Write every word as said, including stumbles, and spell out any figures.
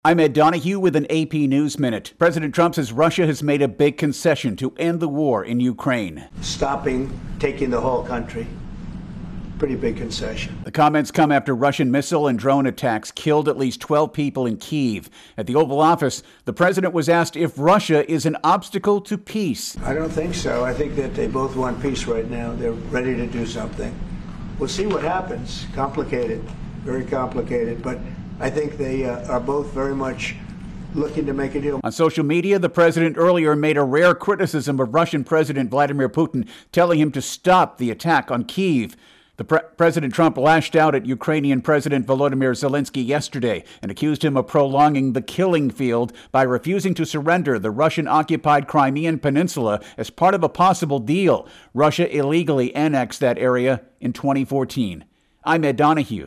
I'm Ed Donahue with an A P News Minute. President Trump says Russia has made a big concession to end the war in Ukraine. Stopping, taking the whole country. Pretty big concession. The comments come after Russian missile and drone attacks killed at least twelve people in Kyiv. At the Oval Office, the president was asked if Russia is an obstacle to peace. I don't think so. I think that they both want peace right now. They're ready to do something. We'll see what happens. Complicated, very complicated, but I think they uh, are both very much looking to make a deal. On social media, the president earlier made a rare criticism of Russian President Vladimir Putin, telling him to stop the attack on Kyiv. The pre- President Trump lashed out at Ukrainian President Volodymyr Zelensky yesterday and accused him of prolonging the killing field by refusing to surrender the Russian-occupied Crimean Peninsula as part of a possible deal. Russia illegally annexed that area in twenty fourteen. I'm Ed Donahue.